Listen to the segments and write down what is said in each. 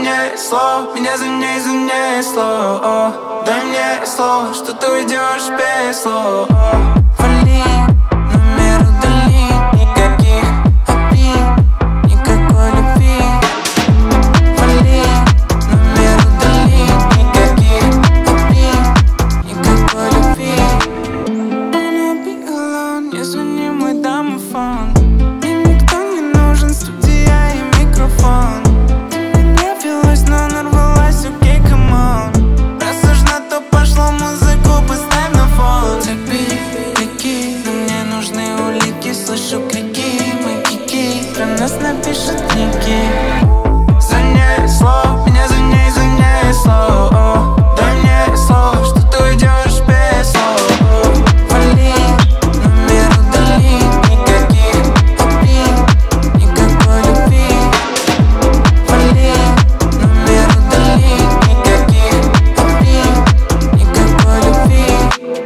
занесло, меня занесло. Дай мне слово, что ты уйдешь без слов. Вали, номер удали, никаких обид, никакой любви. Вали, номер удали, никаких обид, никакой любви. Wanna be alone, не звони мой домофон. Мне никто не нужен, студия и микрофон. Ты не велась, но нарвалась, окей, come on. Раз нужна, то пошло, музыку поставь на фон. Запи, но мне нужны улики, слышу крики, мы кики, про нас напишут книги. Занесло, меня занесло. Дай мне слово, что ты уйдешь без слов. Вали, номер удали, никаких обид, никакой любви. Вали, номер удали, никаких обид, никакой любви.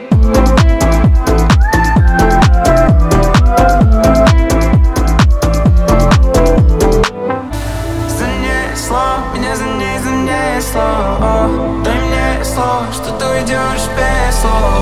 Занесло, меня занесло. Дай мне слово, что ты уйдешь без слов.